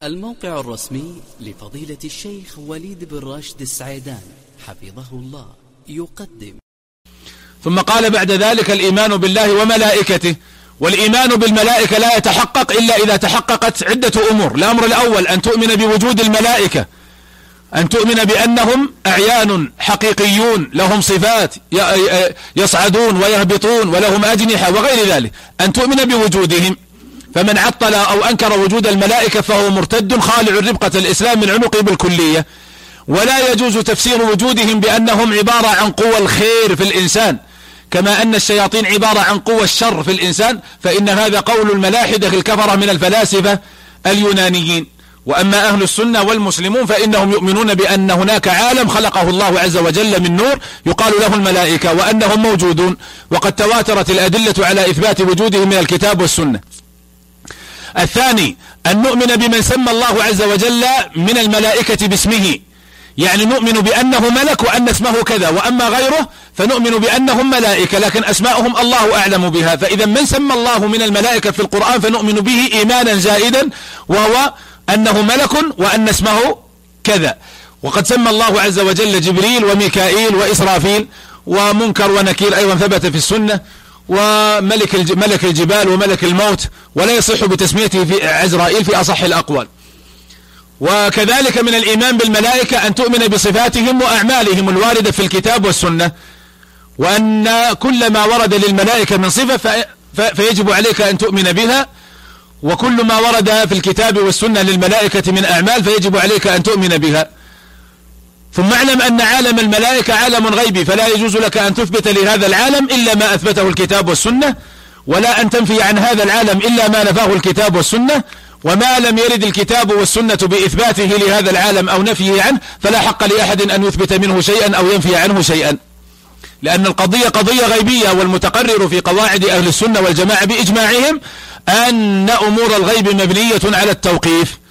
الموقع الرسمي لفضيلة الشيخ وليد بن راشد السعيدان حفظه الله يقدم. ثم قال بعد ذلك الإيمان بالله وملائكته. والإيمان بالملائكة لا يتحقق إلا إذا تحققت عدة أمور. الأمر الأول أن تؤمن بوجود الملائكة، أن تؤمن بأنهم أعيان حقيقيون لهم صفات يصعدون ويهبطون ولهم أجنحة وغير ذلك، أن تؤمن بوجودهم. فمن عطل أو أنكر وجود الملائكة فهو مرتد خالع ربقة الإسلام من عنقه بالكلية. ولا يجوز تفسير وجودهم بأنهم عبارة عن قوى الخير في الإنسان، كما أن الشياطين عبارة عن قوى الشر في الإنسان، فإن هذا قول الملاحدة الكفرة من الفلاسفة اليونانيين. وأما أهل السنة والمسلمون فإنهم يؤمنون بأن هناك عالم خلقه الله عز وجل من نور يقال له الملائكة، وأنهم موجودون، وقد تواترت الأدلة على إثبات وجودهم من الكتاب والسنة. الثاني أن نؤمن بمن سمى الله عز وجل من الملائكة باسمه، يعني نؤمن بأنه ملك وأن اسمه كذا. وأما غيره فنؤمن بأنهم ملائكة لكن أسماءهم الله أعلم بها. فإذا من سمى الله من الملائكة في القرآن فنؤمن به إيمانا زائدا، وهو أنه ملك وأن اسمه كذا. وقد سمى الله عز وجل جبريل وميكائيل وإسرافيل ومنكر ونكير أيضا ثبت في السنة، وملك الجبال وملك الموت، ولا يصح بتسميته في عزرائيل في أصح الأقوال. وكذلك من الإيمان بالملائكة أن تؤمن بصفاتهم وأعمالهم الواردة في الكتاب والسنة، وأن كل ما ورد للملائكة من صفة فيجب عليك أن تؤمن بها، وكل ما ورد في الكتاب والسنة للملائكة من أعمال فيجب عليك أن تؤمن بها. ثم اعلم أن عالم الملائكة عالم غيبي، فلا يجوز لك أن تثبت لهذا العالم إلا ما أثبته الكتاب والسنة، ولا أن تنفي عن هذا العالم إلا ما نفاه الكتاب والسنة. وما لم يرد الكتاب والسنة بإثباته لهذا العالم أو نفيه عنه فلا حق لأحد أن يثبت منه شيئا أو ينفي عنه شيئا، لأن القضية قضية غيبية. والمتقرر في قواعد أهل السنة والجماعة بإجماعهم أن أمور الغيب مبنية على التوقيف.